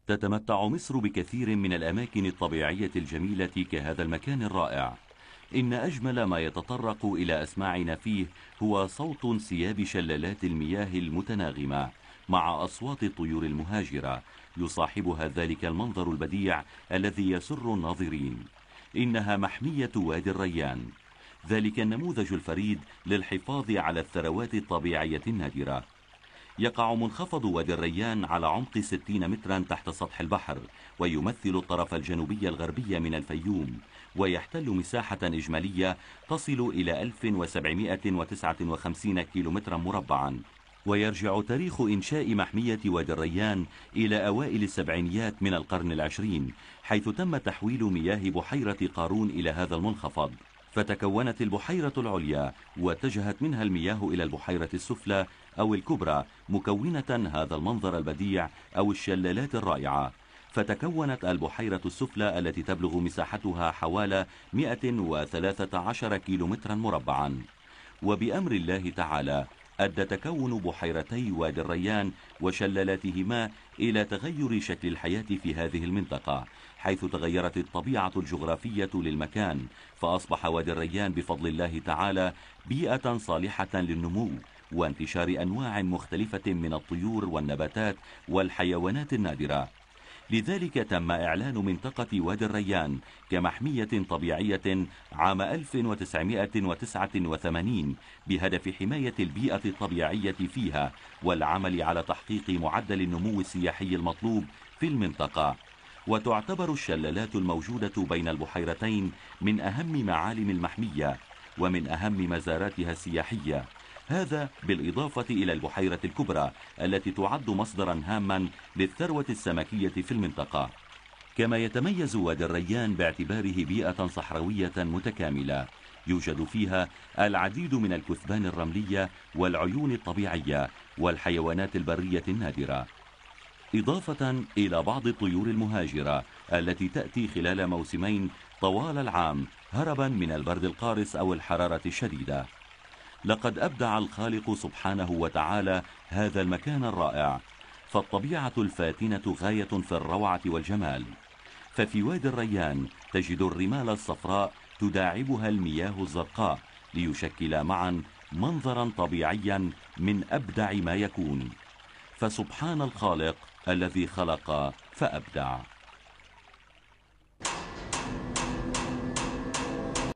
تتمتع مصر بكثير من الأماكن الطبيعية الجميلة كهذا المكان الرائع. إن أجمل ما يتطرق إلى أسماعنا فيه هو صوت انسياب شلالات المياه المتناغمة مع أصوات الطيور المهاجرة، يصاحبها ذلك المنظر البديع الذي يسر الناظرين. إنها محمية وادي الريان، ذلك النموذج الفريد للحفاظ على الثروات الطبيعية النادرة. يقع منخفض وادي الريان على عمق 60 مترا تحت سطح البحر، ويمثل الطرف الجنوبي الغربي من الفيوم، ويحتل مساحة إجمالية تصل إلى 1759 كيلومترا مربعا. ويرجع تاريخ إنشاء محمية وادي الريان إلى أوائل السبعينيات من القرن العشرين، حيث تم تحويل مياه بحيرة قارون إلى هذا المنخفض، فتكونت البحيرة العليا واتجهت منها المياه إلى البحيرة السفلى أو الكبرى، مكونة هذا المنظر البديع أو الشلالات الرائعة. فتكونت البحيرة السفلى التي تبلغ مساحتها حوالي 113 كيلومترا مربعا. وبأمر الله تعالى أدى تكون بحيرتي وادي الريان وشلالاتهما إلى تغير شكل الحياة في هذه المنطقة، حيث تغيرت الطبيعة الجغرافية للمكان، فأصبح وادي الريان بفضل الله تعالى بيئة صالحة للنمو وانتشار أنواع مختلفة من الطيور والنباتات والحيوانات النادرة. لذلك تم إعلان منطقة وادي الريان كمحمية طبيعية عام 1989 بهدف حماية البيئة الطبيعية فيها والعمل على تحقيق معدل النمو السياحي المطلوب في المنطقة. وتعتبر الشلالات الموجودة بين البحيرتين من أهم معالم المحمية ومن أهم مزاراتها السياحية، هذا بالإضافة إلى البحيرة الكبرى التي تعد مصدرا هاما للثروة السمكية في المنطقة. كما يتميز وادي الريان باعتباره بيئة صحراوية متكاملة، يوجد فيها العديد من الكثبان الرملية والعيون الطبيعية والحيوانات البرية النادرة، إضافة إلى بعض الطيور المهاجرة التي تأتي خلال موسمين طوال العام هربا من البرد القارس أو الحرارة الشديدة. لقد أبدع الخالق سبحانه وتعالى هذا المكان الرائع، فالطبيعة الفاتنة غاية في الروعة والجمال. ففي وادي الريان تجد الرمال الصفراء تداعبها المياه الزرقاء، ليشكل معا منظرا طبيعيا من أبدع ما يكون. فسبحان الخالق الذي خلق فأبدع.